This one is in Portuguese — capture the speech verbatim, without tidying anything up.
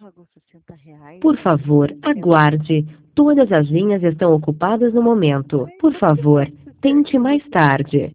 Por favor, aguarde. Todas as linhas estão ocupadas no momento. Por favor, tente mais tarde.